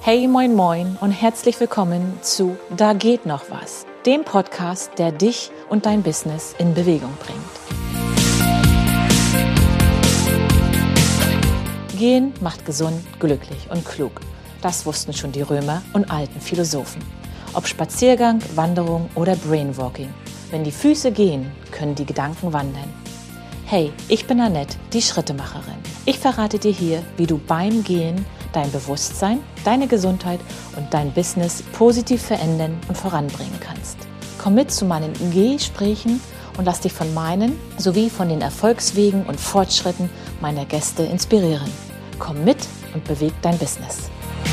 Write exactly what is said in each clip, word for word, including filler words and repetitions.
Hey, moin, moin und herzlich willkommen zu Da geht noch was, dem Podcast, der dich und dein Business in Bewegung bringt. Gehen macht gesund, glücklich und klug. Das wussten schon die Römer und alten Philosophen. Ob Spaziergang, Wanderung oder Brainwalking. Wenn die Füße gehen, können die Gedanken wandern. Hey, ich bin Annette, die Schrittemacherin. Ich verrate dir hier, wie du beim Gehen dein Bewusstsein, deine Gesundheit und dein Business positiv verändern und voranbringen kannst. Komm mit zu meinen Gesprächen und lass dich von meinen sowie von den Erfolgswegen und Fortschritten meiner Gäste inspirieren. Komm mit und beweg dein Business.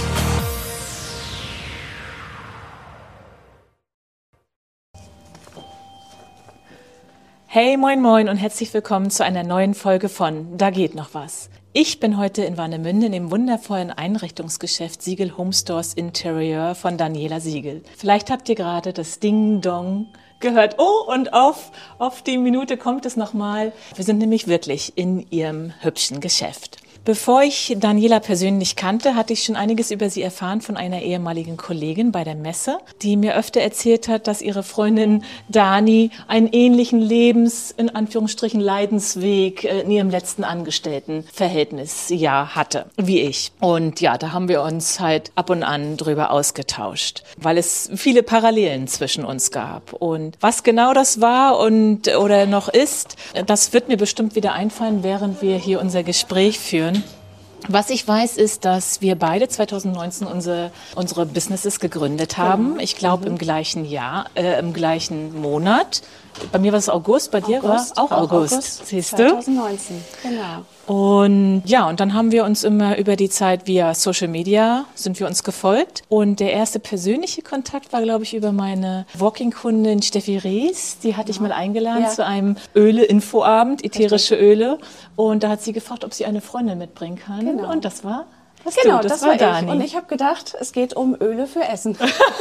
Hey, moin, moin und herzlich willkommen zu einer neuen Folge von Da geht noch was. Ich bin heute in Warnemünde im wundervollen Einrichtungsgeschäft Siegel Home Stores Interior von Daniela Siegel. Vielleicht habt ihr gerade das Ding-Dong gehört. Oh, und auf, auf die Minute kommt es nochmal. Wir sind nämlich wirklich in ihrem hübschen Geschäft. Bevor ich Daniela persönlich kannte, hatte ich schon einiges über sie erfahren von einer ehemaligen Kollegin bei der Messe, die mir öfter erzählt hat, dass ihre Freundin Dani einen ähnlichen Lebens-, in Anführungsstrichen, Leidensweg in ihrem letzten Angestelltenverhältnis ja hatte, wie ich. Und ja, da haben wir uns halt ab und an drüber ausgetauscht, weil es viele Parallelen zwischen uns gab. Und was genau das war und oder noch ist, das wird mir bestimmt wieder einfallen, während wir hier unser Gespräch führen. Was ich weiß, ist, dass wir beide zwanzig neunzehn unsere, unsere Businesses gegründet haben. Genau. Ich glaube mhm. im gleichen Jahr, äh, im gleichen Monat. Bei mir war es August, bei dir August, war auch, auch August. August Siehst du? zwanzig neunzehn, genau. Und ja, und dann haben wir uns immer über die Zeit via Social Media sind wir uns gefolgt. Und der erste persönliche Kontakt war, glaube ich, über meine Walking-Kundin Steffi Rees. Die hatte ja. ich mal eingeladen ja. zu einem Öle-Infoabend, ätherische Richtig. Öle. Und da hat sie gefragt, ob sie eine Freundin mitbringen kann. Genau. Und das war was Genau, du. Das, das war Dani. ich. Und ich habe gedacht, es geht um Öle für Essen.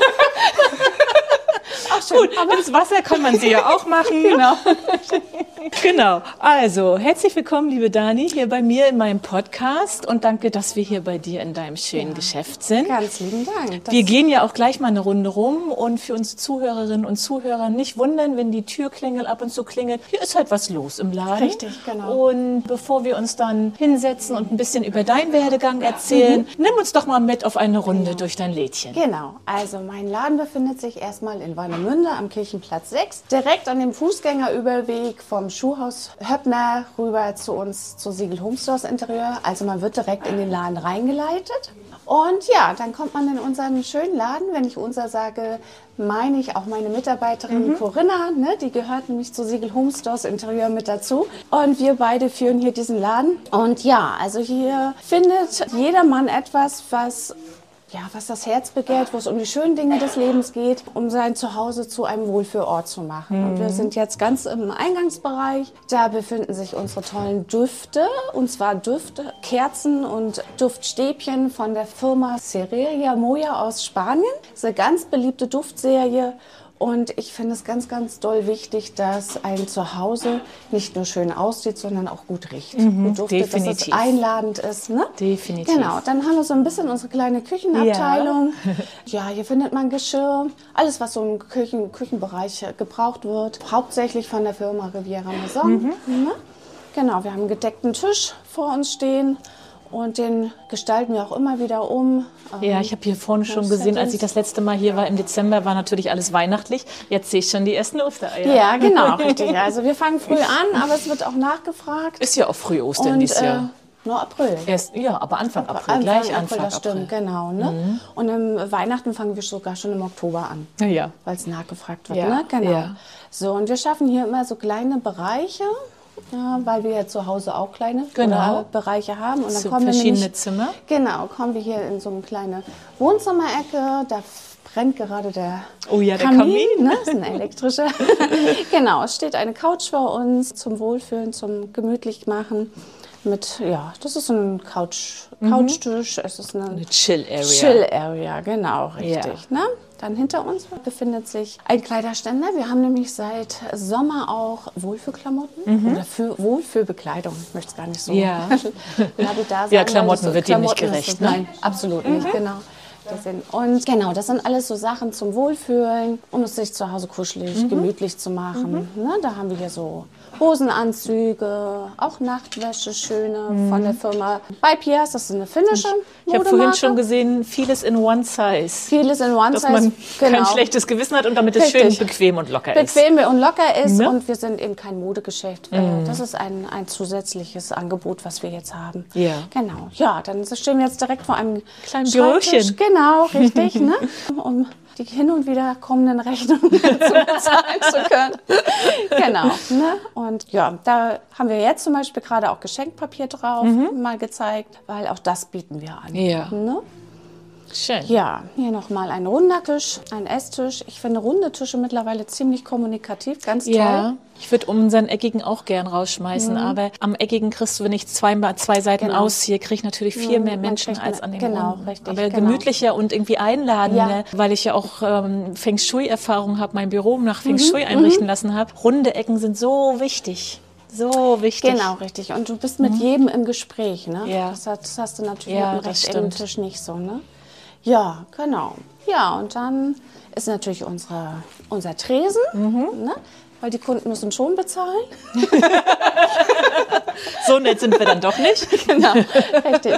Ach, schön. Gut, aber ins Wasser kann man sie ja auch machen. Genau. Genau. Also, herzlich willkommen, liebe Dani, hier bei mir in meinem Podcast und danke, dass wir hier bei dir in deinem schönen ja. Geschäft sind. Ganz lieben Dank. Wir gehen ja auch gleich mal eine Runde rum und für unsere Zuhörerinnen und Zuhörer nicht wundern, wenn die Türklingel ab und zu klingelt. Hier ist halt was los im Laden. Richtig, genau. Und bevor wir uns dann hinsetzen und ein bisschen über deinen Werdegang erzählen, mhm. nimm uns doch mal mit auf eine Runde genau. durch dein Lädchen. Genau. Also, mein Laden befindet sich erstmal in Warnemünde am Kirchenplatz sechs, direkt an dem Fußgängerüberweg vom Schuhhaus Höppner rüber zu uns zu Siegel Home Stores Interior. Also man wird direkt in den Laden reingeleitet. Und ja, dann kommt man in unseren schönen Laden. Wenn ich unser sage, meine ich auch meine Mitarbeiterin mhm. Corinna, ne? Die gehört nämlich zu Siegel Home Stores Interior mit dazu. Und wir beide führen hier diesen Laden. Und ja, also hier findet jedermann etwas, was... Ja, was das Herz begehrt, wo es um die schönen Dinge des Lebens geht, um sein Zuhause zu einem Wohlfühlort zu machen. Mhm. Und wir sind jetzt ganz im Eingangsbereich. Da befinden sich unsere tollen Düfte, und zwar Düfte, Kerzen und Duftstäbchen von der Firma Cereria Moya aus Spanien. Das ist eine ganz beliebte Duftserie. Und ich finde es ganz, ganz doll wichtig, dass ein Zuhause nicht nur schön aussieht, sondern auch gut riecht. Mhm, gut duftet, definitiv. Dass es einladend ist. Ne? Definitiv. Genau, dann haben wir so ein bisschen unsere kleine Küchenabteilung. Ja, ja, hier findet man Geschirr, alles, was so im Küchen, Küchenbereich gebraucht wird. Hauptsächlich von der Firma Riviera Maison. Mhm. Ne? Genau, wir haben einen gedeckten Tisch vor uns stehen. Und den gestalten wir auch immer wieder um. Ja, ich habe hier vorne schon gesehen, als ich das letzte Mal hier war, im Dezember, war natürlich alles weihnachtlich. Jetzt sehe ich schon die ersten Ostereier. Ja, genau, richtig. Also wir fangen früh an, aber es wird auch nachgefragt. Ist ja auch früh Ostern dieses Jahr. Äh, nur April. Erst, ja, aber Anfang April, Anfang gleich April, Anfang das April. Stimmt, genau. Ne? Mhm. Und im Weihnachten fangen wir sogar schon im Oktober an, ja. weil es nachgefragt wird. Ja. Ne? Genau. Ja. So, und wir schaffen hier immer so kleine Bereiche. Ja, weil wir ja zu Hause auch kleine genau. Bereiche haben. Und dann so kommen wir verschiedene nämlich, Zimmer? Genau, kommen wir hier in so eine kleine Wohnzimmerecke. Da brennt gerade der oh ja, Kamin. Der Kamin. Ne? Das ist ein elektrischer. Genau, es steht eine Couch vor uns zum Wohlfühlen, zum gemütlich machen. Mit, ja, das ist ein Couch, Couchtisch. Mhm. Es ist eine, eine Chill-Area. Chill-Area, genau, richtig. Ja. Ne? Dann hinter uns befindet sich ein Kleiderständer. Wir haben nämlich seit Sommer auch Wohlfühlklamotten mhm. oder für Wohlfühlbekleidung. Ich möchte es gar nicht so ja. da sagen, ja, Klamotten so, wird Klamotten dem nicht gerecht. Ist, ne? Nein, absolut mhm. nicht, genau. Das sind, und genau, das sind alles so Sachen zum Wohlfühlen, um es sich zu Hause kuschelig, mhm. gemütlich zu machen. Mhm. Ne, da haben wir hier so Hosenanzüge, auch Nachtwäsche, schöne mhm. von der Firma By Piers, das ist eine finnische Ich habe vorhin schon gesehen, vieles in one size. Vieles in one Dass size, man genau. kein schlechtes Gewissen hat und damit es schön bequem und locker ist. Bequem und locker ist, ne? Und wir sind eben kein Modegeschäft. Mhm. Das ist ein, ein zusätzliches Angebot, was wir jetzt haben. Ja. Genau. Ja, dann stehen wir jetzt direkt vor einem kleinen Büröchen. Genau, richtig, ne? Um die hin und wieder kommenden Rechnungen zu bezahlen zu können. Genau. Ne? Und ja, da haben wir jetzt zum Beispiel gerade auch Geschenkpapier drauf mhm. mal gezeigt, weil auch das bieten wir an. Ja. Ne? Schön. Ja, hier nochmal ein runder Tisch, ein Esstisch. Ich finde runde Tische mittlerweile ziemlich kommunikativ, ganz toll. Ja, ich würde unseren eckigen auch gern rausschmeißen, mhm. aber am eckigen kriegst du, wenn ich zwei, zwei Seiten genau. ausziehe, kriege ich natürlich viel mehr Menschen als an den Genau, runden. richtig. Aber genau. gemütlicher und irgendwie einladender, Ja. weil ich ja auch ähm, Feng Shui-Erfahrung habe, mein Büro nach Feng Shui mhm. einrichten mhm. lassen habe. Runde Ecken sind so wichtig. So wichtig. Genau, richtig. Und du bist mit mhm. jedem im Gespräch. Ne? Ja. Das, das hast du natürlich ja, mit einem rechtecken Tisch nicht so. Ne? Ja, genau. Ja, und dann ist natürlich unsere, unser Tresen, mhm. ne? Weil die Kunden müssen schon bezahlen. So nett sind wir dann doch nicht. Genau, richtig.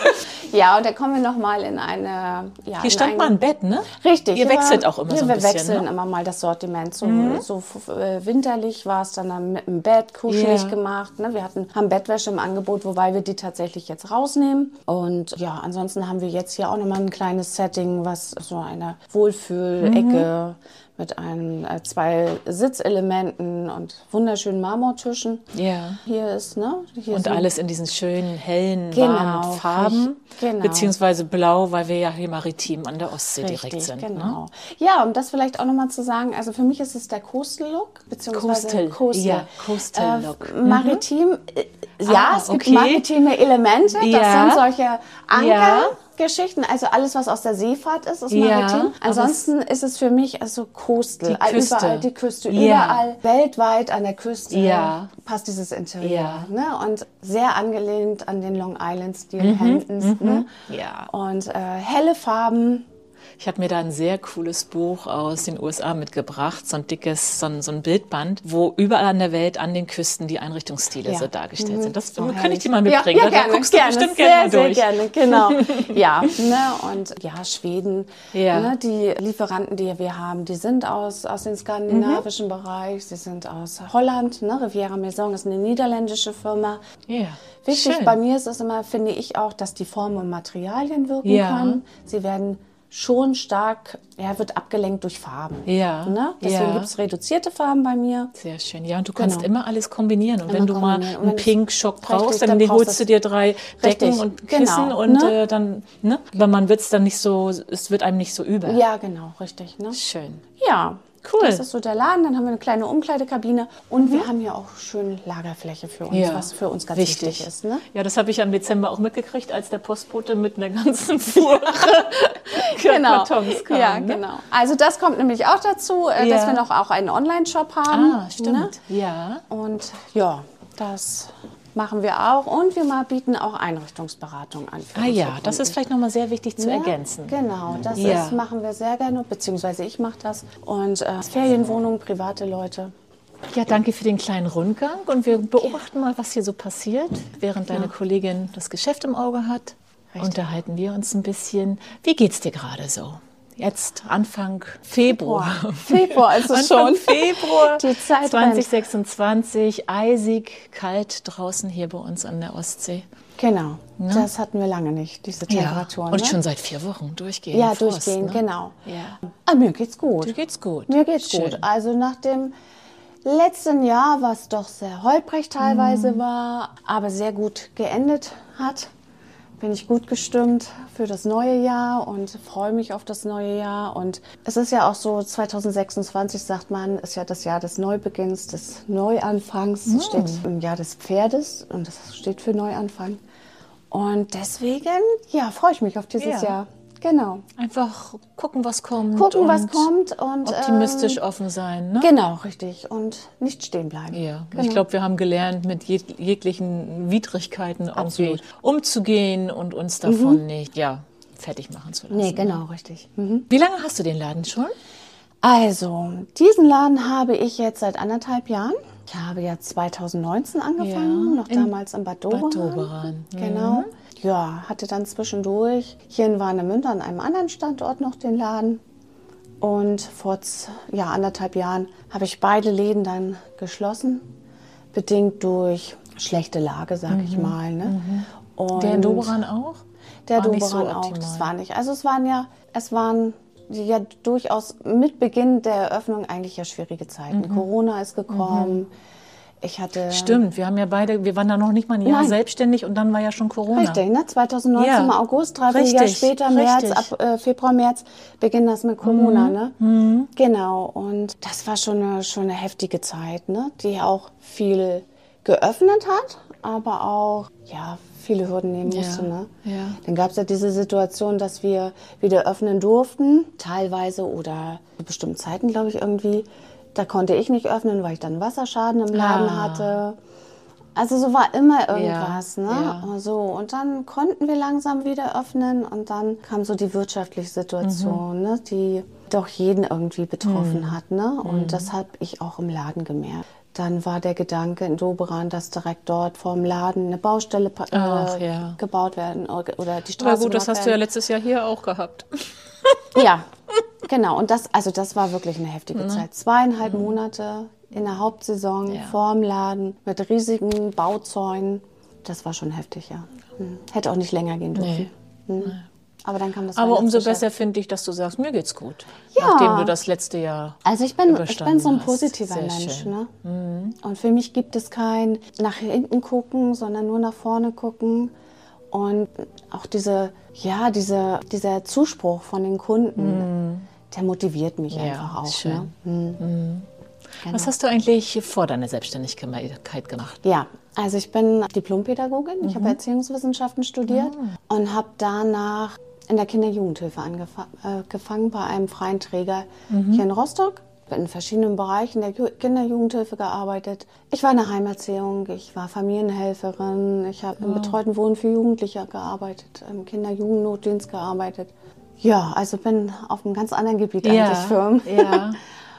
Ja, und da kommen wir nochmal in eine... Ja, Hier stand ein, mal ein Bett, ne? Richtig. Ihr wechselt auch immer ja, so ein wir bisschen, wechseln ne? immer mal das Sortiment. So, mhm. so äh, winterlich war es dann, dann mit dem Bett kuschelig yeah. gemacht. Ne? Wir hatten, haben Bettwäsche im Angebot, wobei wir die tatsächlich jetzt rausnehmen. Und ja, ansonsten haben wir jetzt hier auch nochmal ein kleines Setting, was so eine Wohlfühlecke... Mhm. mit ein, äh, zwei Sitzelementen und wunderschönen Marmortischen. Ja. Hier ist, ne? Hier und sind, alles in diesen schönen, hellen, genau, warmen Farben. Genau. Beziehungsweise blau, weil wir ja hier maritim an der Ostsee Richtig, direkt sind. Genau. Ne? Ja, um das vielleicht auch nochmal zu sagen, also für mich ist es der Coastal-Look, beziehungsweise Coastal. Coastal. Ja, Coastal-Look. Äh, maritim, äh, ja, ah, es gibt okay. maritime Elemente, das ja. sind solche Anker. Ja. Geschichten, also alles, was aus der Seefahrt ist, ist ja, maritim. Ansonsten ist es für mich also Coastal. Die Küste. Überall die Küste, ja. überall weltweit an der Küste ja. passt dieses Interieur. Ja. Ne? Und sehr angelehnt an den Long Island-Stil, mhm. Hamptons. Mhm. Ne? Ja. Und äh, helle Farben. Ich habe mir da ein sehr cooles Buch aus den U S A mitgebracht, so ein dickes, so ein, so ein Bildband, wo überall an der Welt an den Küsten die Einrichtungsstile ja. so dargestellt mhm. sind. Das oh, kann ich dir mal mitbringen. Ja, ja, da gerne, guckst du gerne, bestimmt sehr, gerne mal sehr durch. gerne, genau. Ja, ne, und ja, Schweden, ja. ne, die Lieferanten, die wir haben, die sind aus, aus dem skandinavischen mhm. Bereich, sie sind aus Holland, ne, Riviera Maison ist eine niederländische Firma. Ja. Wichtig Schön. bei mir ist es immer, finde ich auch, dass die Formen und Materialien wirken ja. können. Sie werden schon stark, er ja, wird abgelenkt durch Farben. Ja. Ne? Deswegen ja. gibt es reduzierte Farben bei mir. Sehr schön. Ja, und du kannst genau. immer alles kombinieren. Und immer wenn du mal einen Pink-Schock brauchst, dann, dann holst du dir drei Decken richtig. und Kissen genau. und ne? äh, dann, ne? Aber man wird es dann nicht so, es wird einem nicht so übel. Ja, genau, richtig. Ne? Schön. Ja. Cool. Das ist so der Laden, dann haben wir eine kleine Umkleidekabine und mhm. wir haben hier auch schön Lagerfläche für uns, ja. was für uns ganz wichtig, wichtig ist. Ne? Ja, das habe ich im Dezember auch mitgekriegt, als der Postbote mit einer ganzen Fuhre genau. Kartons kam. Ja, ne? genau. Also das kommt nämlich auch dazu, ja. dass wir noch auch einen Online-Shop haben. Ah, stimmt. Ne? Ja. Und ja, das machen wir auch und wir mal bieten auch Einrichtungsberatung an. Ah ja, das ist vielleicht nochmal sehr wichtig zu ja, ergänzen. Genau, das ja. ist, machen wir sehr gerne, beziehungsweise ich mache das. Und äh, Ferienwohnungen, private Leute. Ja, danke für den kleinen Rundgang und wir beobachten mal, was hier so passiert, während deine ja. Kollegin das Geschäft im Auge hat. Richtig. Unterhalten wir uns ein bisschen. Wie geht's dir gerade so? Jetzt Anfang Februar. Februar ist es Anfang schon. Februar Die Zeit zwanzig sechsundzwanzig, eisig kalt draußen hier bei uns an der Ostsee. Genau, ne? Das hatten wir lange nicht, diese Temperaturen. Ja. Und ne? schon seit vier Wochen durchgehend. Ja, Frost, durchgehend, ne? genau. Ja. Aber mir geht's gut. Mir geht's gut. Mir geht's Schön. gut. Also nach dem letzten Jahr, was doch sehr holprig teilweise mm. war, aber sehr gut geendet hat, bin ich gut gestimmt für das neue Jahr und freue mich auf das neue Jahr. Und es ist ja auch so, zwanzig sechsundzwanzig sagt man, ist ja das Jahr des Neubeginns, des Neuanfangs. Es mm. steht im Jahr des Pferdes und das steht für Neuanfang. Und deswegen, ja, freue ich mich auf dieses ja. Jahr. Genau. Einfach gucken, was kommt. Gucken, was kommt. Und optimistisch ähm, offen sein. Ne? Genau, richtig. Und nicht stehen bleiben. Ja. Genau. Ich glaube, wir haben gelernt, mit jeg jeglichen Widrigkeiten irgendwie umzugehen und uns davon mhm. nicht ja, fertig machen zu lassen. Nee, genau, richtig. Mhm. Wie lange hast du den Laden schon? Also, diesen Laden habe ich jetzt seit anderthalb Jahren. Ich habe ja zweitausendneunzehn angefangen, Ja, noch in damals in Bad Doberan. Bad Doberan. Mhm. Genau. Ja, hatte dann zwischendurch hier in Warnemünde an einem anderen Standort noch den Laden. Und vor ja, anderthalb Jahren habe ich beide Läden dann geschlossen, bedingt durch schlechte Lage, sag mhm. ich mal. Ne? Mhm. Und der in Doberan auch? Der war Doberan nicht so auch, optimal. das war nicht. Also es waren ja, es waren ja durchaus mit Beginn der Eröffnung eigentlich ja schwierige Zeiten. Mhm. Corona ist gekommen. Mhm. Ich hatte... Stimmt, wir haben ja beide, wir waren da noch nicht mal ein Jahr Nein. selbstständig und dann war ja schon Corona. Richtig, ne? zweitausendneunzehn ja. im August, drei Jahre später, März, richtig. ab äh, Februar, März, beginnt das mit Corona, mhm. ne? Mhm. Genau, und das war schon eine, schon eine heftige Zeit, ne? Die auch viel geöffnet hat, aber auch, ja, viele Hürden nehmen musste, ja. ne? Ja. Dann gab es ja diese Situation, dass wir wieder öffnen durften, teilweise oder zu bestimmten Zeiten, glaube ich, irgendwie. Da konnte ich nicht öffnen, weil ich dann Wasserschaden im Laden ah. hatte. Also so war immer irgendwas, ja, ne? Ja. So, und dann konnten wir langsam wieder öffnen und dann kam so die wirtschaftliche Situation, mhm. ne? Die doch jeden irgendwie betroffen mhm. hat, ne? Und mhm. das habe ich auch im Laden gemerkt. Dann war der Gedanke in Doberan, dass direkt dort vor dem Laden eine Baustelle äh, Ach, ja. gebaut werden oder die Straße. Aber gut, das hast werden. du ja letztes Jahr hier auch gehabt. Ja, genau. Und das, also das war wirklich eine heftige mhm. Zeit. Zweieinhalb mhm. Monate in der Hauptsaison ja. vorm Laden mit riesigen Bauzäunen. Das war schon heftig, ja. Hm. Hätte auch nicht länger gehen dürfen. Nee. Hm. Nee. Aber dann kam das Aber umso besser finde ich, dass du sagst, mir geht's gut. Ja. Nachdem du das letzte Jahr Also ich bin, ich bin so ein positiver Sehr Mensch. schön. Ne? Mhm. Und für mich gibt es kein nach hinten gucken, sondern nur nach vorne gucken. Und auch diese, ja, diese, dieser Zuspruch von den Kunden, mhm. der motiviert mich ja, einfach auch. Schön. Ne? Mhm. Mhm. Genau. Was hast du eigentlich vor deiner Selbstständigkeit gemacht? Ja, also ich bin Diplompädagogin. Mhm. Ich habe Erziehungswissenschaften studiert mhm. und habe danach in der Kinder-Jugendhilfe angefangen äh, bei einem freien Träger mhm. hier in Rostock. Ich habe in verschiedenen Bereichen der Kinder-Jugendhilfe gearbeitet. Ich war in der Heimerziehung, ich war Familienhelferin, ich habe oh. im betreuten Wohnen für Jugendliche gearbeitet, im Kinder-Jugendnotdienst gearbeitet. Ja, also bin auf einem ganz anderen Gebiet ja. eigentlich firm. Ja.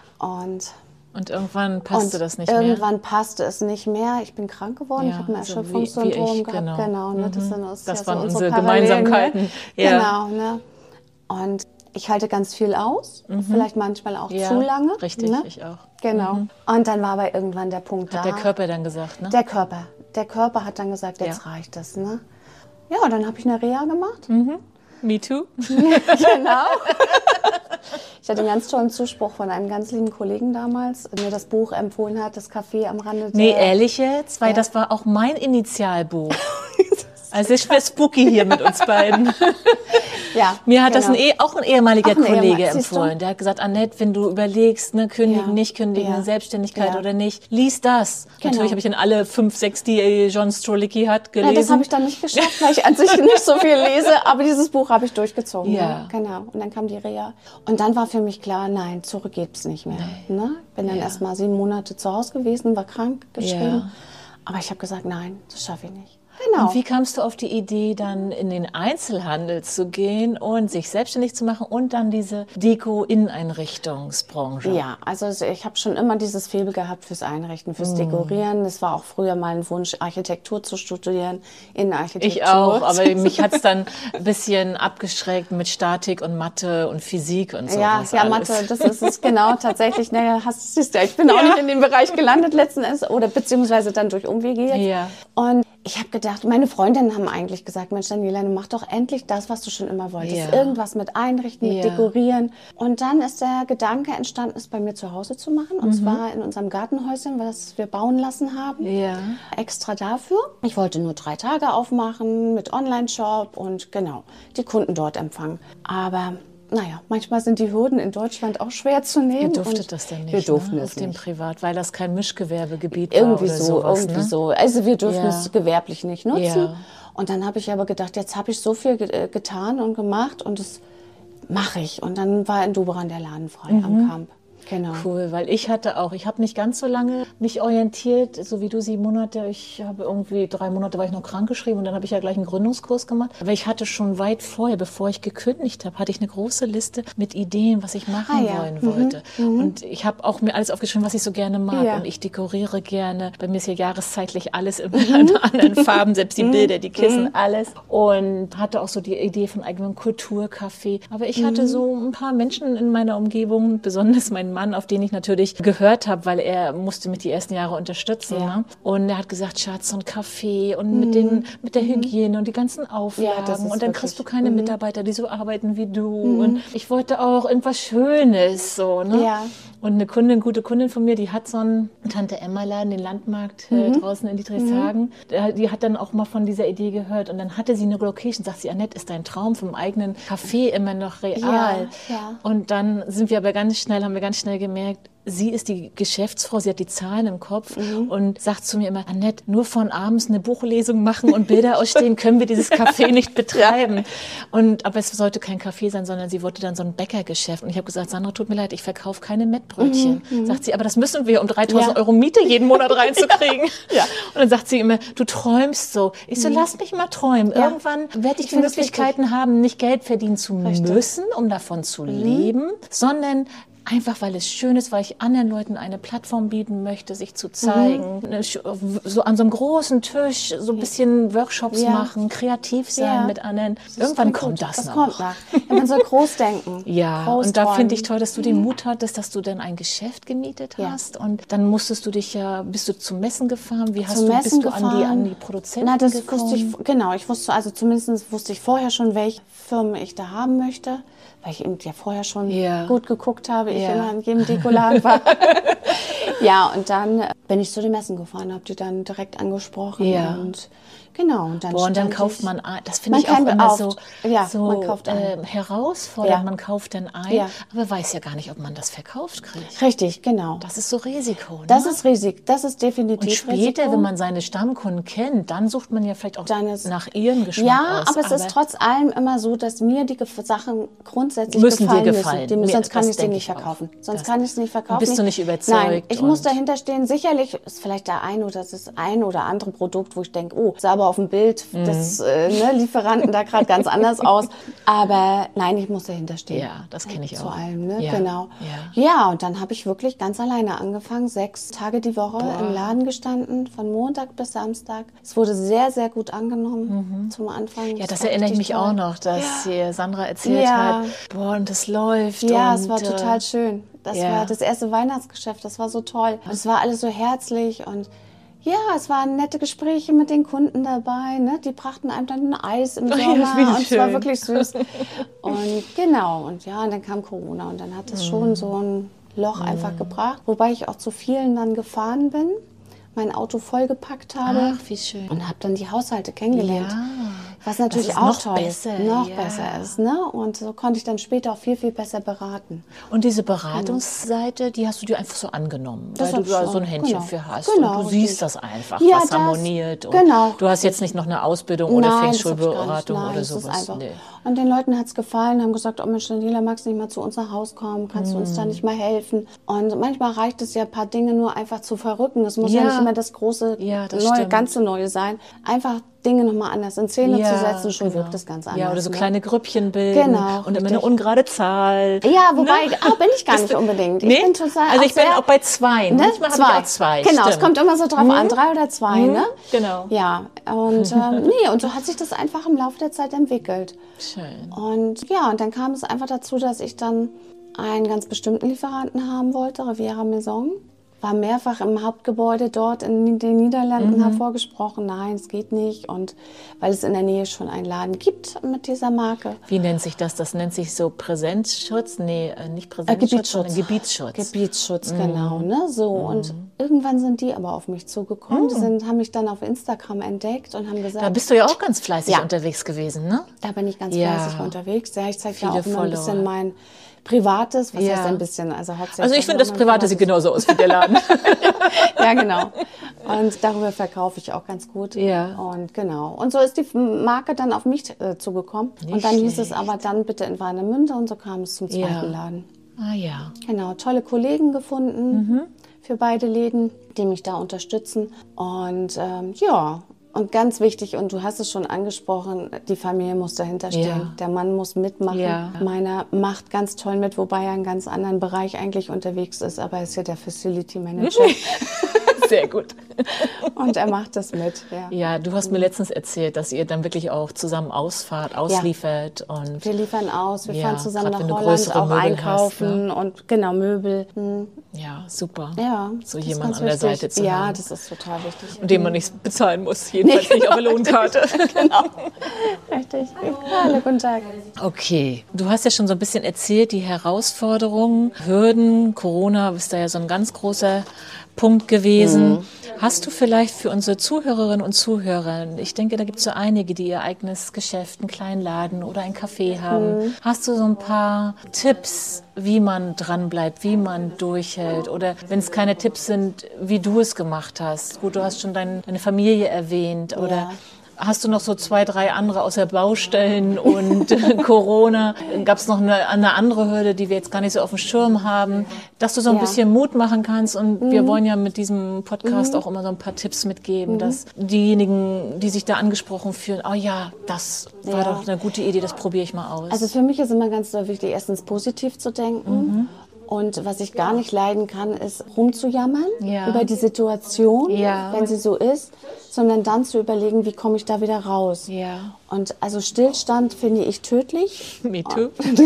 und Und irgendwann passte und das nicht irgendwann mehr? Irgendwann passte es nicht mehr. Ich bin krank geworden, ja, ich habe ein also Erschöpfungssyndrom wie, wie ich, gehabt. Genau, genau ne? mhm. Das, sind, das, das ja waren so unsere Parallelen, Gemeinsamkeiten. Ne? Ja. Genau, ne? Und ich halte ganz viel aus, mhm. vielleicht manchmal auch ja, zu lange. Richtig, ne? ich auch. Genau. Mhm. Und dann war aber irgendwann der Punkt hat da. Hat der Körper dann gesagt, ne? Der Körper. Der Körper hat dann gesagt, jetzt ja. reicht es, ne? Ja, und dann habe ich eine Reha gemacht. Mhm. Me too. Genau. Ich hatte einen ganz tollen Zuspruch von einem ganz lieben Kollegen damals, der mir das Buch empfohlen hat, das Café am Rande der... Nee, ehrlich jetzt? Weil ja. das war auch mein Initialbuch. Also ich wäre spooky hier mit uns beiden. Ja, Mir hat genau. das ein eh, auch ein ehemaliger auch ein Kollege Ehemann, empfohlen. Der hat gesagt, Annette, wenn du überlegst, ne, kündigen, ja. nicht kündigen, ja. Selbstständigkeit ja. oder nicht, lies das. Genau. Natürlich habe ich dann alle fünf, sechs, die John Strolicki hat, gelesen. Ja, das habe ich dann nicht geschafft, weil ich an sich nicht so viel lese. Aber dieses Buch habe ich durchgezogen. Ja. Ne? Genau. Und dann kam die Reha. Und dann war für mich klar, nein, zurück geht's nicht mehr. Nee. Ne? Bin dann ja. erst mal sieben Monate zu Hause gewesen, war krank geschrieben. Ja. Aber ich habe gesagt, nein, das schaffe ich nicht. Genau. Und wie kamst du auf die Idee, dann in den Einzelhandel zu gehen und sich selbstständig zu machen und dann diese Deko-Inneneinrichtungsbranche? Ja, also ich habe schon immer dieses Faible gehabt fürs Einrichten, fürs Dekorieren. Es war auch früher mal ein Wunsch, Architektur zu studieren, Innenarchitektur. Ich auch, aber mich hat es dann ein bisschen abgeschreckt mit Statik und Mathe und Physik und so. Ja, ja, alles. Mathe, das ist es genau tatsächlich. Naja, hast siehst ja, ich bin auch ja. nicht in dem Bereich gelandet letzten Endes oder beziehungsweise dann durch Umwege jetzt. Ja. Und ich habe gedacht, meine Freundinnen haben eigentlich gesagt, Mensch, Daniela, mach doch endlich das, was du schon immer wolltest. Ja. Irgendwas mit einrichten, mit ja. dekorieren. Und dann ist der Gedanke entstanden, es bei mir zu Hause zu machen. Und Mhm. zwar in unserem Gartenhäuschen, was wir bauen lassen haben. Ja. Extra dafür. Ich wollte nur drei Tage aufmachen mit Online-Shop und genau, die Kunden dort empfangen. Aber naja, manchmal sind die Hürden in Deutschland auch schwer zu nehmen. Ihr durftet das dann nicht, wir durften ne? es Auf dem nicht. Privat, weil das kein Mischgewerbegebiet irgendwie war oder so, sowas, irgendwie ne? so. Also wir durften Ja. es gewerblich nicht nutzen. Ja. Und dann habe ich aber gedacht, jetzt habe ich so viel ge getan und gemacht und das mache ich. Und dann war in Doberan der Laden frei Mhm. am Kamp. Genau. Cool, weil ich hatte auch, ich habe nicht ganz so lange mich orientiert, so wie du, sieben Monate. Ich habe irgendwie drei Monate war ich noch krankgeschrieben und dann habe ich ja gleich einen Gründungskurs gemacht. Aber ich hatte schon weit vorher, bevor ich gekündigt habe, hatte ich eine große Liste mit Ideen, was ich machen Ah, ja. wollen Mhm. wollte. Mhm. Und ich habe auch mir alles aufgeschrieben, was ich so gerne mag. Ja. Und ich dekoriere gerne. Bei mir ist hier jahreszeitlich alles in anderen Farben, selbst die Bilder, die Kissen, alles. Und hatte auch so die Idee von eigenem Kulturcafé. Aber ich hatte so ein paar Menschen in meiner Umgebung, besonders meinen Mann, auf den ich natürlich gehört habe, weil er musste mich die ersten Jahre unterstützen. Ja. Ne? Und er hat gesagt, Schatz, so ein Café und mit, den, mit der Hygiene und die ganzen Auflagen. Ja, das ist und dann wirklich- kriegst du keine Mitarbeiter, die so arbeiten wie du. Und ich wollte auch irgendwas Schönes. So, ne? Ja. Und eine Kundin, gute Kundin von mir, die hat so einen Tante-Emma-Laden, den Landmarkt äh, draußen in Dietrichshagen. Mhm. Die hat dann auch mal von dieser Idee gehört. Und dann hatte sie eine Location. Sagt sie, Annette, ist dein Traum vom eigenen Café immer noch real? Ja, ja. Und dann sind wir aber ganz schnell, haben wir ganz schnell gemerkt, sie ist die Geschäftsfrau, sie hat die Zahlen im Kopf und sagt zu mir immer, Annette, nur von abends eine Buchlesung machen und Bilder ausstehen, können wir dieses Café nicht betreiben. Und, aber es sollte kein Café sein, sondern sie wollte dann so ein Bäckergeschäft. Und ich habe gesagt, Sandra, tut mir leid, ich verkaufe keine Mettbrötchen. Sagt sie, aber das müssen wir, um dreitausend Ja. Euro Miete jeden Monat reinzukriegen. Ja. Und dann sagt sie immer, du träumst so. Ich so, lass mich mal träumen. Ja. Irgendwann werde ich, Ich die finde es Möglichkeiten haben, nicht Geld verdienen zu Richtig. müssen, um davon zu leben, sondern einfach, weil es schön ist, weil ich anderen Leuten eine Plattform bieten möchte, sich zu zeigen. So an so einem großen Tisch so ein bisschen Workshops Ja. machen, kreativ sein Ja. mit anderen. Das Irgendwann klingt kommt gut. das, Das noch. kommt nach. Wenn man so groß denken. Ja, groß und da träumen. finde ich toll, dass du den Mut hattest, dass du dann ein Geschäft gemietet Ja. hast. Und dann musstest du dich ja, bist du zum Messen gefahren? Wie hast Zum du, Messen bist du an die, gefahren. an die Produzenten Na, das gekommen? wusste ich, genau, ich wusste, also zumindest wusste ich vorher schon, welche Firmen ich da haben möchte, weil ich eben ja vorher schon Ja. gut geguckt habe, ich Ja. immer in jedem Dekoladen war. Ja, und dann bin ich zu den Messen gefahren, habe die dann direkt angesprochen Ja. und genau. Und dann, Boah, und dann stand kauft ich, man ein. Das finde Man ich auch kann immer oft- so, ja, so man kauft ein. äh, herausfordernd. Ja. Man kauft dann ein, Ja. aber weiß ja gar nicht, ob man das verkauft kriegt. Richtig, genau. Das ist so Risiko. Ne? Das ist Risik, das ist definitiv und später, Risiko. wenn man seine Stammkunden kennt, dann sucht man ja vielleicht auch Dann ist- nach ihren Geschmack Ja, aus. aber es ist trotz allem immer so, dass mir die Gef- Sachen grundsätzlich Müssen dir gefallen gefallen. müssen. Die, Mir- sonst kann das ich sie denke nicht ich auch. verkaufen. Sonst Das- kann ich es nicht verkaufen. bist du nicht überzeugt Nein, ich muss und- dahinter stehen. Sicherlich ist vielleicht der ein oder das ein oder andere Produkt, wo ich denke, oh, sah aber auf dem Bild Mhm. des äh, ne, Lieferanten da gerade ganz anders aus. Aber nein, ich muss dahinter stehen. Ja, das kenne ich Zu auch. allem, ne? Ja, Genau. ja. Ja, und dann habe ich wirklich ganz alleine angefangen, sechs Tage die Woche im Laden gestanden, von Montag bis Samstag. Es wurde sehr, sehr gut angenommen zum Anfang. Mhm. Ja, Es das war erinnere ich richtig mich toll. auch noch, dass hier Sandra erzählt Ja. hat, boah, und das läuft. Ja, und, es war äh, total schön. Das ja. war das erste Weihnachtsgeschäft, das war so toll. Und es war alles so herzlich und ja, es waren nette Gespräche mit den Kunden dabei. Ne? Die brachten einem dann ein Eis im ja, Sommer wie und es war schön. wirklich süß. Und genau, und ja, und dann kam Corona und dann hat es schon so ein Loch einfach gebracht. Wobei ich auch zu vielen dann gefahren bin, mein Auto vollgepackt habe. Ach, wie schön. Und habe dann die Haushalte kennengelernt. Ja. Was natürlich ist auch noch toll besser, ist. Noch ja. besser ist. Ne? Und so konnte ich dann später auch viel, viel besser beraten. Und diese Beratungsseite, die hast du dir einfach so angenommen, Das weil hab du da ich so ein auch, Händchen genau. für hast. Genau, und du richtig. siehst das einfach, Ja, was das- harmoniert. Und genau. Du hast jetzt nicht noch eine Ausbildung oder Feng das hab ich gar nicht. Shui-Beratung Nein, oder das ist sowas. einfach. Nee. Und den Leuten hat es gefallen, haben gesagt, oh Mensch, Daniela, magst du nicht mal zu uns nach Haus kommen? Kannst du uns Mm. da nicht mal helfen? Und manchmal reicht es ja, ein paar Dinge nur einfach zu verrücken. Das muss ja, Ja. nicht immer das große, Ja, das neue, stimmt. ganze Neue sein. Einfach Dinge nochmal anders in Szene zu setzen, schon genau. wirkt das ganz anders. Ja, oder so ne? kleine Grüppchen bilden Genau, und immer richtig. eine ungerade Zahl. Ja, wobei, ah, bin ich gar nicht unbedingt. Ich Nee? bin total Also ich bin sehr- auch bei zwei. Ne? Manchmal habe ich auch zwei. Genau, es stimmt. kommt immer so drauf an, drei oder zwei, ne? Genau. Ja, und ähm, nee, und so hat sich das einfach im Laufe der Zeit entwickelt. Schön. Und ja, und dann kam es einfach dazu, dass ich dann einen ganz bestimmten Lieferanten haben wollte, Riviera Maison. War mehrfach im Hauptgebäude dort in den Niederlanden Mhm. hervorgesprochen, nein, es geht nicht. Und weil es in der Nähe schon einen Laden gibt mit dieser Marke. Wie nennt sich das? Das nennt sich so Präsenzschutz? Nee, äh, nicht Präsenzschutz, Gebietsschutz. sondern Gebietsschutz. Gebietsschutz, Mhm. genau. Ne? So. Und irgendwann sind die aber auf mich zugekommen. Die sind, haben mich dann auf Instagram entdeckt und haben gesagt, Da bist du ja auch ganz fleißig Ja. unterwegs gewesen, ne? da bin ich ganz Ja. fleißig unterwegs. Ja, ich zeige ja Viele auch immer ein bisschen Follower. mein Privates. Was Ja. heißt ein bisschen? Also, hauptsächlich Also ich finde, das mein Private sieht Privates. genauso aus wie der Laden. Ja, genau. Und darüber verkaufe ich auch ganz gut. Ja. Und genau. Und so ist die Marke dann auf mich äh, zugekommen. Nicht und dann hieß es schlecht. aber dann bitte in Warnemünde und so kam es zum zweiten Ja. Laden. Ah ja. Genau, tolle Kollegen gefunden mhm. für beide Läden, die mich da unterstützen. Und ähm, ja, und ganz wichtig, und du hast es schon angesprochen, die Familie muss dahinter stehen. Ja. Der Mann muss mitmachen. Ja. Meiner macht ganz toll mit, wobei er in einem ganz anderen Bereich eigentlich unterwegs ist, aber er ist ja der Facility Manager. Sehr gut. Und er macht das mit, ja. Ja, du hast mir letztens erzählt, dass ihr dann wirklich auch zusammen ausfahrt, ausliefert. Ja. Und wir liefern aus, wir ja, fahren zusammen nach Holland, auch Möbel einkaufen hast, ne? Und genau, Möbel. Mhm. Ja, super. Ja, so jemand an der wichtig. Seite zu ja, haben. Ja, das ist total wichtig. Und den man nicht bezahlen muss, jedenfalls nee, nicht auf der Lohnkarte. Genau, richtig. Hallo, guten Tag. Okay, du hast ja schon so ein bisschen erzählt, die Herausforderungen, Hürden, Corona ist da ja so ein ganz großer Punkt gewesen. Mhm. Hast du vielleicht für unsere Zuhörerinnen und Zuhörer, ich denke, da gibt es so einige, die ihr eigenes Geschäft, einen kleinen Laden oder ein Café haben, mhm. hast du so ein paar Tipps, wie man dranbleibt, wie man durchhält? Oder wenn es keine Tipps sind, wie du es gemacht hast? Gut, du hast schon dein, deine Familie erwähnt. Oder ja. Hast du noch so zwei, drei andere außer Baustellen und Corona? Gab es noch eine, eine andere Hürde, die wir jetzt gar nicht so auf dem Schirm haben, dass du so ein ja. bisschen Mut machen kannst? Und mhm. wir wollen ja mit diesem Podcast mhm. auch immer so ein paar Tipps mitgeben, mhm. dass diejenigen, die sich da angesprochen fühlen, oh ja, das war ja. doch eine gute Idee, das probiere ich mal aus. Also für mich ist immer ganz wichtig, erstens positiv zu denken. Mhm. Und was ich gar nicht leiden kann, ist rumzujammern ja. über die Situation, ja. wenn sie so ist, sondern dann zu überlegen, wie komme ich da wieder raus. Ja. Und also Stillstand finde ich tödlich. Me too.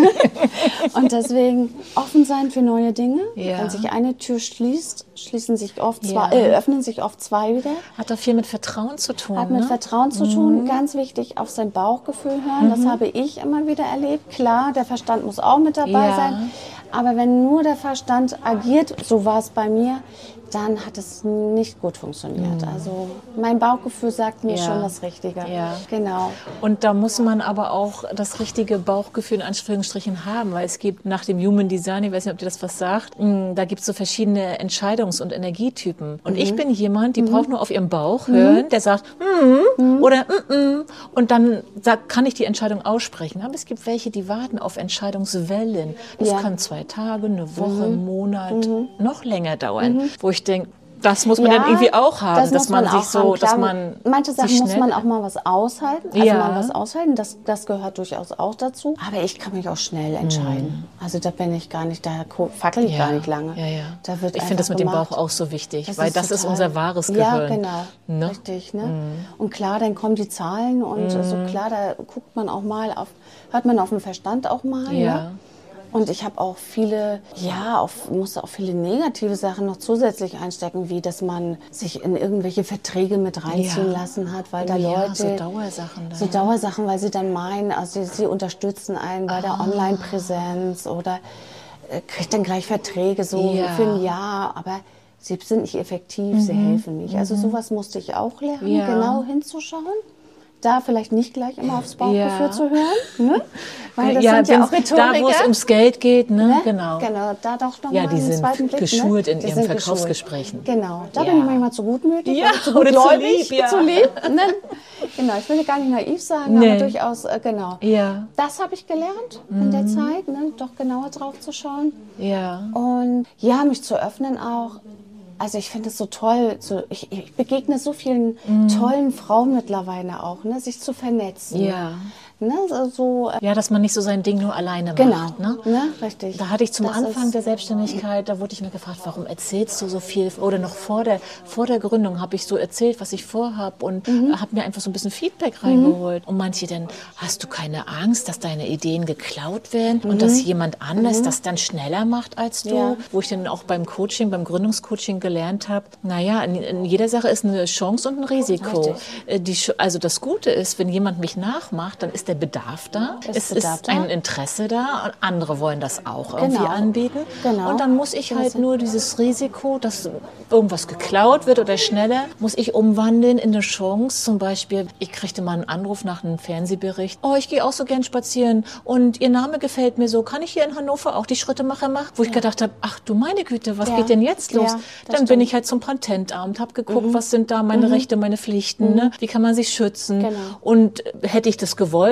Und deswegen offen sein für neue Dinge. Ja. Wenn sich eine Tür schließt, schließen sich oft zwei, ja. äh, öffnen sich oft zwei wieder. Hat doch viel mit Vertrauen zu tun. Hat mit ne? Vertrauen zu tun. Mhm. Ganz wichtig, auf sein Bauchgefühl hören. Mhm. Das habe ich immer wieder erlebt. Klar, der Verstand muss auch mit dabei ja. sein. Aber wenn nur der Verstand agiert, so war es bei mir, dann hat es nicht gut funktioniert. Mhm. Also mein Bauchgefühl sagt mir ja. schon das Richtige. Ja. Genau. Und da muss man aber auch das richtige Bauchgefühl in Anführungsstrichen haben, weil es gibt nach dem Human Design, ich weiß nicht, ob dir das was sagt, da gibt es so verschiedene Entscheidungs- und Energietypen. Und mhm. ich bin jemand, die mhm. braucht nur auf ihren Bauch hören, mhm. der sagt mm, mhm. oder mm, mm, und dann sagt, kann ich die Entscheidung aussprechen. Aber es gibt welche, die warten auf Entscheidungswellen. Das ja. kann zwei Tage, eine Woche, Mhm. einen Monat, Mhm. noch länger dauern, Mhm. wo ich denke, das muss man ja, dann irgendwie auch haben, das dass man, man sich so, haben. dass Klar, man manche Sachen muss schnell man auch mal was aushalten, also ja. mal was aushalten, das, das gehört durchaus auch dazu. Aber ich kann mich auch schnell entscheiden. Mhm. Also da bin ich gar nicht, da fackel ich ja. gar nicht lange. Ja, ja. Da wird ich finde das mit gemacht. dem Bauch auch so wichtig, das weil ist das total, ist unser wahres Gehirn. Ja, genau, ne? richtig. Ne? Mhm. Und klar, dann kommen die Zahlen und mhm. so klar, da guckt man auch mal auf, hört man auf den Verstand auch mal. Ja. Ne? Und ich habe auch viele, ja, auch, musste auch viele negative Sachen noch zusätzlich einstecken, wie dass man sich in irgendwelche Verträge mit reinziehen ja. lassen hat, weil oh, da ja, Leute... so Dauersachen. Da, so Dauersachen, weil sie dann meinen, also sie, sie unterstützen einen bei ah. der Online-Präsenz oder äh, kriegt dann gleich Verträge so ja. für ein Jahr, aber sie sind nicht effektiv, mhm. sie helfen nicht. Also sowas musste ich auch lernen, ja. genau hinzuschauen. Da vielleicht nicht gleich immer aufs Bauchgefühl ja. zu hören, ne? Weil das ja, sind ja auch Rhetoriker. Da, wo es ums Geld geht, ne? ne? Genau. Genau, da doch noch ja, mal die einen sind zweiten Blick. geschult ne? in die ihren Verkaufsgesprächen. Geschult. Genau, da ja. bin ich manchmal zu gutmütig ja, oder zu oder gutgläubig, zu lieb. Ja. Zu lieb ne? Genau, ich will gar nicht naiv sagen, nee. aber durchaus, äh, genau. Ja. Das habe ich gelernt mhm. in der Zeit, ne? Doch genauer drauf zu schauen. Ja. Und ja, mich zu öffnen auch. Also ich finde es so toll, so, ich, ich begegne so vielen mm. tollen Frauen mittlerweile auch, ne, sich zu vernetzen. Ja. Ne, so, so, ja, dass man nicht so sein Ding nur alleine genau. macht. Ne? Ne, richtig. Da hatte ich zum das Anfang der Selbstständigkeit, da wurde ich mir gefragt, warum erzählst du so viel? Oder noch vor der, vor der Gründung habe ich so erzählt, was ich vorhabe und mhm. habe mir einfach so ein bisschen Feedback reingeholt. Mhm. Und manche dann, hast du keine Angst, dass deine Ideen geklaut werden mhm. und dass jemand anders mhm. das dann schneller macht als du? Ja. Wo ich dann auch beim Coaching, beim Gründungscoaching gelernt habe, naja, in, in jeder Sache ist eine Chance und ein Risiko. Die, also das Gute ist, wenn jemand mich nachmacht, dann ist der Bedarf da, ist es Bedarf ist da? ein Interesse da und andere wollen das auch genau. irgendwie anbieten. Genau. Und dann muss ich halt nur dieses Risiko, dass irgendwas geklaut wird oder schneller, muss ich umwandeln in eine Chance. Zum Beispiel, ich kriegte mal einen Anruf nach einem Fernsehbericht. Oh, ich gehe auch so gern spazieren und Ihr Name gefällt mir so. Kann ich hier in Hannover auch die Schrittemacher machen? Wo ja. ich gedacht habe, ach du meine Güte, was ja. geht denn jetzt los? Ja, dann stimmt. bin ich halt zum Patentamt, habe geguckt, mhm. was sind da meine mhm. Rechte, meine Pflichten, mhm. ne? Wie kann man sich schützen? Genau. Und hätte ich das gewollt,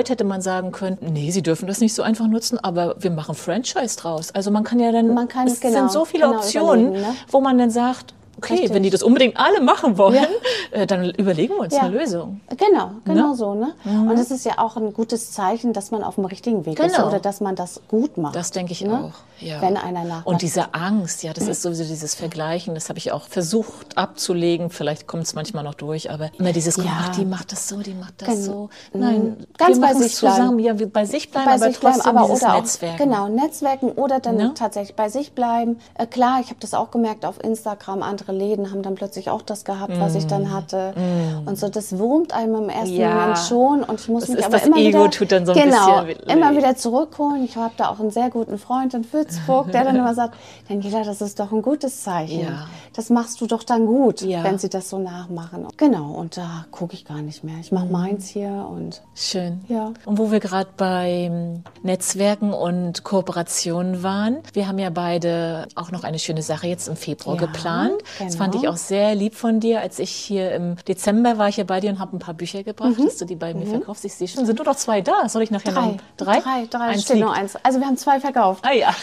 Heute hätte man sagen können, nee, sie dürfen das nicht so einfach nutzen, aber wir machen Franchise draus. Also man kann ja dann, Man kann, es genau, sind so viele genau Optionen, überlegen, ne? wo man dann sagt, okay, Richtig. wenn die das unbedingt alle machen wollen, Ja. äh, dann überlegen wir uns Ja. eine Lösung. Genau, genau Ne? so. Ne? Und es ist ja auch ein gutes Zeichen, dass man auf dem richtigen Weg ist Genau. oder dass man das gut macht. Das denke ich ne? auch. Ja. Wenn einer nachmacht. Und diese Angst, ja, das ist sowieso dieses Vergleichen, das habe ich auch versucht abzulegen. Vielleicht kommt es manchmal noch durch, aber immer dieses, Ja. ach, die macht das so, die macht das Gen- so. Mhm. Nein, Ganz wir bei machen es sich bleiben. zusammen, ja, wir bei sich bleiben, bei aber sich bleiben, trotzdem aber dieses oder auch, Netzwerk. genau, Netzwerken oder dann Ne? tatsächlich bei sich bleiben. Äh, klar, ich habe das auch gemerkt auf Instagram, andere Läden haben dann plötzlich auch das gehabt, was ich dann hatte. Und so, das wurmt einem im ersten Ja. Moment schon und ich muss Das mich ist aber das immer Ego wieder, tut dann so ein genau, bisschen immer weh. wieder zurückholen. Ich habe da auch einen sehr guten Freund in Würzburg, der dann immer sagt, Daniela, das ist doch ein gutes Zeichen. Ja. Das machst du doch dann gut, Ja. wenn sie das so nachmachen. Genau, und da gucke ich gar nicht mehr. Ich mache meins hier und Schön. Ja. Und wo wir gerade bei Netzwerken und Kooperationen waren, wir haben ja beide auch noch eine schöne Sache jetzt im Februar Ja, geplant. Das genau. fand ich auch sehr lieb von dir, als ich hier im Dezember war ich hier bei dir und habe ein paar Bücher gebracht, dass du die bei mir verkaufst. Ich sehe schon, sind nur noch zwei da. Soll ich nachher drei. noch drei? Drei, drei Eins steht liegt. nur eins. Also wir haben zwei verkauft. Ah ja.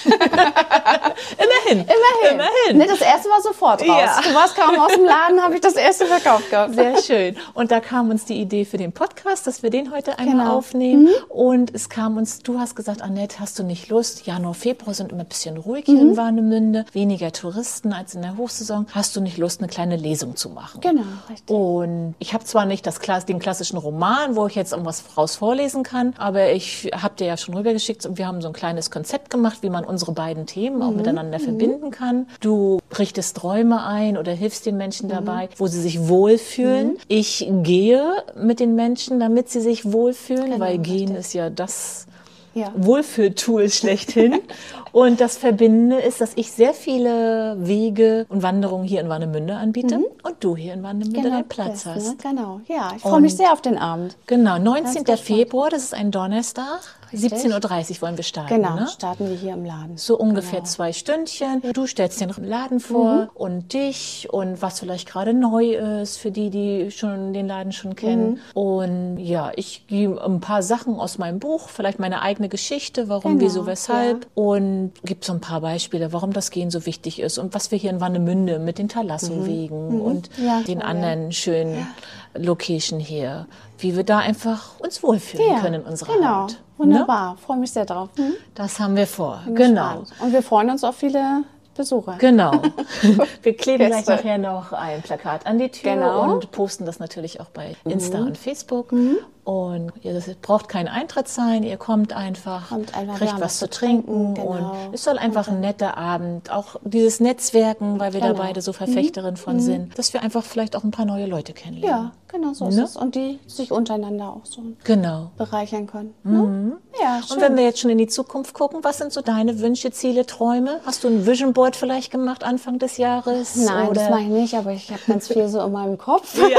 Immerhin. Immerhin. Immerhin. Ne, das erste war sofort raus. Ja. Du warst kaum aus dem Laden, habe ich das erste verkauft gehabt. Sehr schön. Und da kam uns die Idee für den Podcast, dass wir den heute einmal Genau. aufnehmen. Und es kam uns, du hast gesagt, Annette, hast du nicht Lust? Januar, Februar sind immer ein bisschen ruhig hier Mhm. in Warnemünde, weniger Touristen als in der Hochsaison. Hast du nicht Lust, eine kleine Lesung zu machen? Genau, richtig. Und ich habe zwar nicht das, Klass- den klassischen Roman, wo ich jetzt irgendwas raus vorlesen kann, aber ich habe dir ja schon rübergeschickt und wir haben so ein kleines Konzept gemacht, wie man unsere beiden Themen auch miteinander verbinden kann. Du richtest Träume ein oder hilfst den Menschen dabei, wo sie sich wohlfühlen. Ich gehe mit den Menschen, damit sie sich wohlfühlen, weil gehen richtig. ist ja das Ja. Wohlfühltool schlechthin. Und das Verbindende ist, dass ich sehr viele Wege und Wanderungen hier in Warnemünde anbiete und du hier in Warnemünde deinen Platz das, hast. ne? Genau, ja. Ich freue mich Und- sehr auf den Abend. Genau, neunzehnten Ganz gespannt. Februar, das ist ein Donnerstag, siebzehn Uhr dreißig wollen wir starten. Genau, Ne? starten wir hier im Laden. So ungefähr Genau. zwei Stündchen. Du stellst den Laden vor und dich und was vielleicht gerade neu ist für die, die schon den Laden schon kennen. Und ja, ich gebe ein paar Sachen aus meinem Buch, vielleicht meine eigene Geschichte, warum, Genau, wieso, weshalb. Und gebe so ein paar Beispiele, warum das Gehen so wichtig ist und was wir hier in Warnemünde mit den Terlassenwegen und Ja, den toll, anderen schönen Location hier, wie wir da einfach uns wohlfühlen können in unserer genau. Haut. Ne? Wunderbar, freue mich sehr drauf. Hm? Das haben wir vor. Bin Genau. gespannt. Und wir freuen uns auf viele Besucher. Genau. Wir kleben gleich Gäste. nachher noch ein Plakat an die Tür Genau. und posten das natürlich auch bei Insta und Facebook. Und ihr das braucht keinen Eintritt sein, ihr kommt einfach, Kommt einfach, wir kriegt haben was zu trinken genau. und es soll einfach ein netter Abend, auch dieses Netzwerken, weil wir da Genau. beide so Verfechterin von sind, dass wir einfach vielleicht auch ein paar neue Leute kennenlernen. Ja, genau so ist Ne? es. Und die sich untereinander auch so Genau. bereichern können. Ne? Ja, schön. Und wenn wir jetzt schon in die Zukunft gucken, was sind so deine Wünsche, Ziele, Träume? Hast du ein Vision Board vielleicht gemacht Anfang des Jahres? Nein, oder? das mache ich nicht, aber ich habe ganz viel so in meinem Kopf. Ja.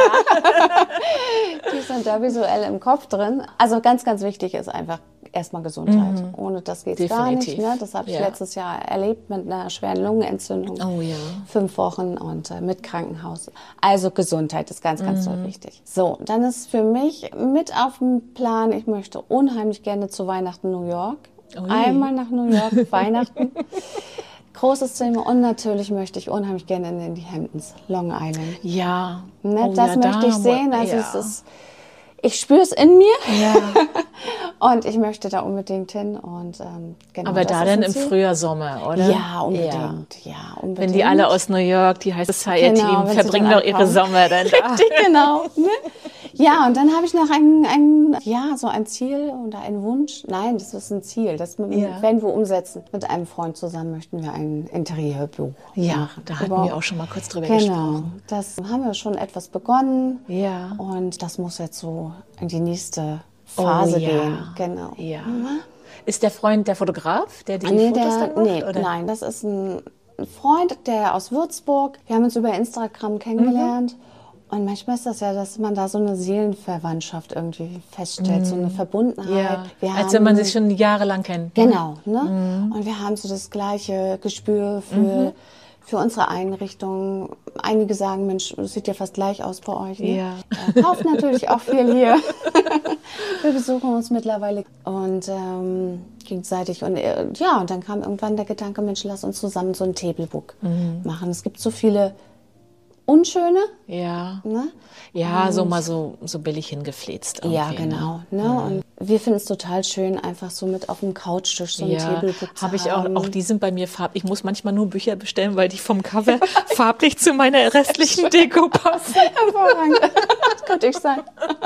Die sind da visuell im Kopf drin. Also ganz, ganz wichtig ist einfach erstmal Gesundheit. Ohne das geht es gar nicht. Definitiv. Ne? Das habe ich Ja. letztes Jahr erlebt mit einer schweren Lungenentzündung. Oh ja. Fünf Wochen und äh, mit Krankenhaus. Also Gesundheit ist ganz, ganz doll wichtig. So, dann ist für mich mit auf dem Plan, ich möchte unheimlich gerne zu Weihnachten New York. Ui. Einmal nach New York, Weihnachten. Großes Thema. Und natürlich möchte ich unheimlich gerne in die Hamptons, Long Island. Ja. Ne, Oh das ja, möchte da ich wo- sehen. Also ja. es ist, ich spüre es in mir Ja. und ich möchte da unbedingt hin. Und, ähm, genau, Aber das da ist dann ein im Ziel. Frühjahr, Sommer, oder? Ja, unbedingt. Ja, unbedingt. Wenn die alle aus New York, die High Society, Genau, wenn sie verbringen dann doch ihre ankommen. Sommer dann da. Richtig, genau. Ne? Ja, und dann habe ich noch ein, ein, ja, so ein Ziel oder einen Wunsch. Nein, das ist ein Ziel. Das Ja. werden wir umsetzen. Mit einem Freund zusammen möchten wir ein Interieurbüro Ja, machen. da hatten Über- wir auch schon mal kurz drüber Genau, gesprochen. das haben wir schon etwas begonnen. Ja. Und das muss jetzt so in die nächste Phase Oh, ja. gehen. Genau. Ja. Ist der Freund der Fotograf, der die Nee, Fotos der, dann macht? nee oder? nein, das ist ein Freund, der aus Würzburg. Wir haben uns über Instagram kennengelernt. Und manchmal ist das ja, dass man da so eine Seelenverwandtschaft irgendwie feststellt, so eine Verbundenheit. Ja, Wir als haben, wenn man sich schon jahrelang kennt. Genau, ne? Und wir haben so das gleiche Gespür für, für unsere Einrichtung. Einige sagen, Mensch, das sieht ja fast gleich aus bei euch. Ne? Ja. Äh, kauft natürlich auch viel hier. Wir besuchen uns mittlerweile und ähm, gegenseitig. Und äh, ja, und dann kam irgendwann der Gedanke, Mensch, lass uns zusammen so ein Tablebook mhm. machen. Es gibt so viele unschöne. Ja. Ne? Ja, und, so mal so, so billig hingefläzt. Ja, genau. Ne? Ne? Mhm. Und wir finden es total schön, einfach so mit auf dem Couchtisch so ein ja, Tablebook zu hab ich haben. auch, auch die sind bei mir farblich. Ich muss manchmal nur Bücher bestellen, weil die vom Cover farblich zu meiner restlichen Deko passen. Hervorragend. Das könnte ich sein.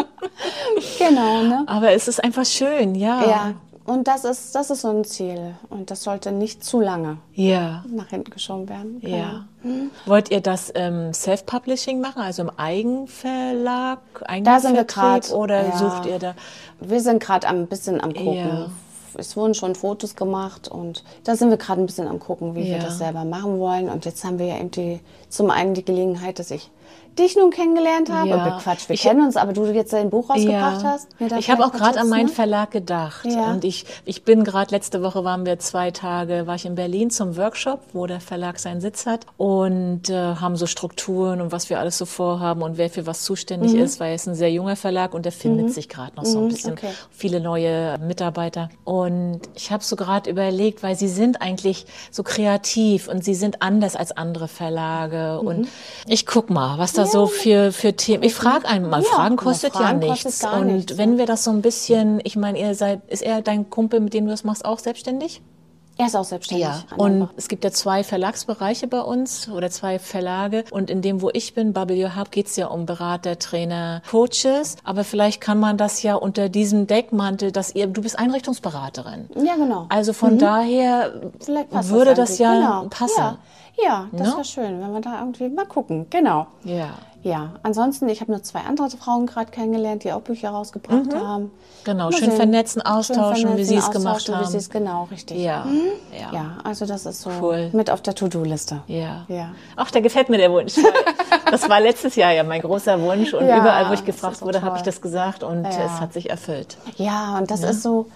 Genau, ne? Aber es ist einfach schön, ja. Ja. Und das ist, das ist so ein Ziel. Und das sollte nicht zu lange ja. nach hinten geschoben werden. Ja. Ja. Hm. Wollt ihr das ähm, Self-Publishing machen, also im Eigenverlag, Eigenvertrieb, da sind wir grad, oder ja. sucht ihr da? Wir sind gerade ein bisschen am Gucken. Ja. Es wurden schon Fotos gemacht und da sind wir gerade ein bisschen am Gucken, wie ja. wir das selber machen wollen. Und jetzt haben wir ja eben die, zum einen die Gelegenheit, dass ich dich nun kennengelernt habe. Ja. Quatsch, wir ich, kennen uns, aber du jetzt dein Buch rausgebracht ja. hast. Ich habe auch gerade an meinen Verlag gedacht. Ja. Und ich, ich bin gerade, letzte Woche waren wir zwei Tage, war ich in Berlin zum Workshop, wo der Verlag seinen Sitz hat und äh, haben so Strukturen und was wir alles so vorhaben und wer für was zuständig mhm. ist, weil es ein sehr junger Verlag und der findet mhm. sich gerade noch so ein bisschen, okay. viele neue Mitarbeiter. Und ich habe so gerade überlegt, weil sie sind eigentlich so kreativ und sie sind anders als andere Verlage mhm. und ich guck mal, was da ja. so für, für Themen, ich frage einmal, ja, Fragen kostet Fragen ja nichts. Kostet gar und nichts, wenn ne? wir das so ein bisschen, ich meine, ihr seid, ist er dein Kumpel, mit dem du das machst, auch selbstständig? Er ist auch selbstständig. Ja, und es gibt ja zwei Verlagsbereiche bei uns oder zwei Verlage. Und in dem, wo ich bin, Bubble Your Hub, geht es ja um Berater, Trainer, Coaches. Aber vielleicht kann man das ja unter diesem Deckmantel, dass ihr, du bist Einrichtungsberaterin. Ja, genau. Also von mhm. daher würde das, das ja genau. passen. Ja. Ja, das no? wäre schön, wenn wir da irgendwie mal gucken. Genau. Ja. Ja, ansonsten, ich habe noch zwei andere Frauen gerade kennengelernt, die auch Bücher rausgebracht mhm. haben. Genau, mal schön sehen. vernetzen, austauschen, schön vernetzen, wie sie es gemacht haben. Wie sie es genau, richtig. Ja. Hm? ja. Ja, also das ist so cool. mit auf der To-Do-Liste. Ja. ja. Ach, da gefällt mir der Wunsch. Das war letztes Jahr ja mein großer Wunsch und ja, überall, wo ich gefragt wurde, habe ich das gesagt und ja. es hat sich erfüllt. Ja, und das ja. ist so,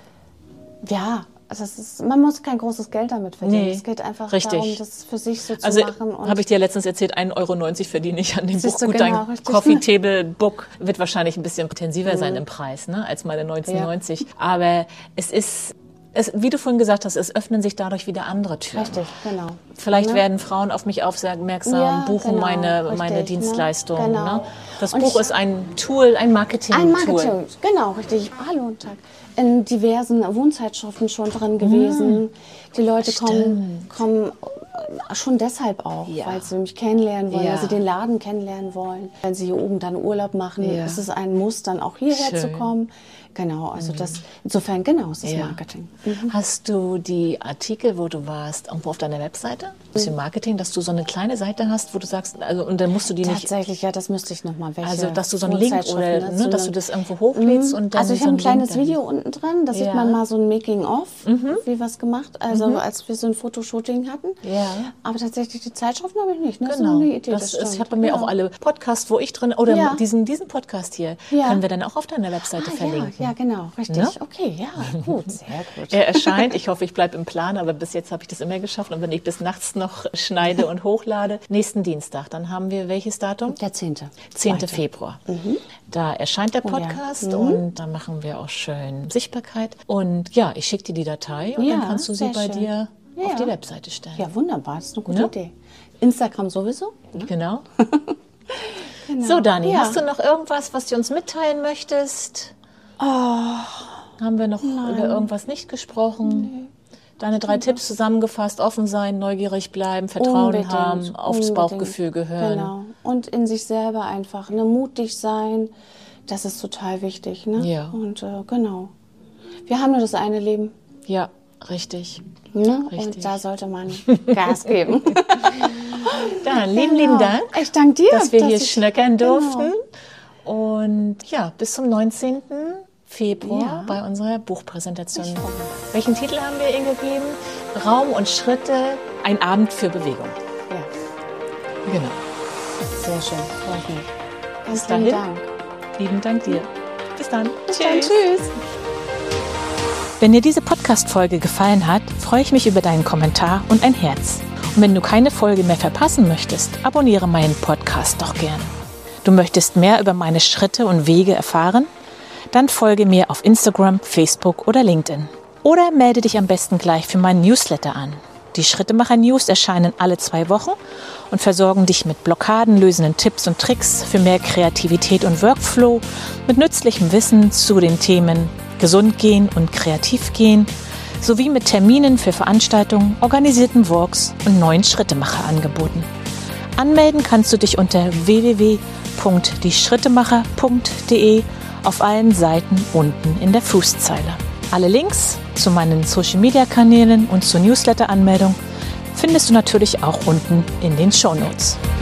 ja, Also es ist, man muss kein großes Geld damit verdienen. Nee, es geht einfach richtig. darum, das für sich so zu also, machen. Also habe ich dir letztens erzählt, ein Euro neunzig verdiene ich an dem Buch. Du, Gut, genau, dein richtig. Coffee Table Book wird wahrscheinlich ein bisschen intensiver mhm. sein im Preis, ne, als meine neunzehnhundertneunzig. Ja. Aber es ist... Es, wie du vorhin gesagt hast, es öffnen sich dadurch wieder andere Türen. Richtig, genau. Vielleicht ja. werden Frauen auf mich aufmerksam, ja, buchen genau, meine, richtig, meine Dienstleistung. Ne? Genau. Ne? Das und Buch ich, ist ein Tool, ein Marketing-Tool. Ein Marketing, genau, richtig. Hallo und Tag. In diversen Wohnzeitschriften schon drin gewesen. Mm. Die Leute kommen, kommen schon deshalb auch, ja. weil sie mich kennenlernen wollen, ja. weil sie den Laden kennenlernen wollen. Wenn sie hier oben dann Urlaub machen, ja. ist es ein Muss, dann auch hierher Schön. zu kommen. Genau, also mhm. das, insofern genau, es ist ja. Marketing. Mhm. Hast du die Artikel, wo du warst, irgendwo auf deiner Webseite? Ein bisschen Marketing, dass du so eine kleine Seite hast, wo du sagst, also und dann musst du die Tatsächlich, nicht... Tatsächlich, ja, das müsste ich nochmal welche. Also, dass du so einen Link oder, ne, dass du das irgendwo hochlädst und dann Also ich so habe ein Link kleines dann. Video unten drin, da ja. sieht man mal so ein Making-of, mhm. wie wir es gemacht, also mhm. als wir so ein Fotoshooting hatten. Ja. Aber tatsächlich die Zeitschriften habe ich nicht. Ne? Das genau. ist eine Idee, das das ist, ich habe bei mir ja. auch alle Podcasts, wo ich drin, oder ja. diesen, diesen Podcast hier, ja. können wir dann auch auf deiner Webseite ah, verlinken. Ja, ja, genau, richtig. Ne? Okay, ja, gut, sehr gut. Er erscheint, ich hoffe, ich bleibe im Plan, aber bis jetzt habe ich das immer geschafft. Und wenn ich bis nachts noch schneide und hochlade, nächsten Dienstag, dann haben wir welches Datum? Der zehnte. zehnten Februar. Mhm. Da erscheint der Podcast oh, ja. mhm. und dann machen wir auch schön Sichtbarkeit. Und ja, ich schicke dir die Datei und ja, dann kannst du sie bei schön. dir ja. auf die Webseite stellen. Ja, wunderbar, das ist eine gute ne? Idee. Instagram sowieso. Ne? Genau. genau. So, Dani, ja. hast du noch irgendwas, was du uns mitteilen möchtest? Oh, haben wir noch nein. über irgendwas nicht gesprochen? Nee. Deine drei Tipps zusammengefasst: offen sein, neugierig bleiben, Vertrauen unbedingt, haben, aufs unbedingt. Bauchgefühl gehören. Genau. Und in sich selber einfach, ne, mutig sein, das ist total wichtig. Ne? Ja. Und äh, genau. Wir haben nur das eine Leben. Ja, richtig. Ne? richtig. Und da sollte man Gas geben. Dann, lieben, genau. lieben Dank, ich danke dir, dass wir dass hier ich, schnöckern durften. Genau. Und ja, bis zum neunzehnten Februar ja. bei unserer Buchpräsentation. Welchen Titel haben wir Ihnen gegeben? Raum und Schritte, ein Abend für Bewegung. Ja. Genau. Sehr schön, freut mich. Bis Ganz dahin. lieben Dank. Lieben Dank dir. Bis dann. Bis dann. Tschüss. Wenn dir diese Podcast-Folge gefallen hat, freue ich mich über deinen Kommentar und ein Herz. Und wenn du keine Folge mehr verpassen möchtest, abonniere meinen Podcast doch gerne. Du möchtest mehr über meine Schritte und Wege erfahren? Dann folge mir auf Instagram, Facebook oder LinkedIn. Oder melde dich am besten gleich für meinen Newsletter an. Die Schrittemacher-News erscheinen alle zwei Wochen und versorgen dich mit blockadenlösenden Tipps und Tricks für mehr Kreativität und Workflow, mit nützlichem Wissen zu den Themen Gesund gehen und kreativ gehen, sowie mit Terminen für Veranstaltungen, organisierten Walks und neuen Schrittemacher-Angeboten. Anmelden kannst du dich unter w w w punkt die schrittemacher punkt d e auf allen Seiten unten in der Fußzeile. Alle Links zu meinen Social-Media-Kanälen und zur Newsletter-Anmeldung findest du natürlich auch unten in den Shownotes.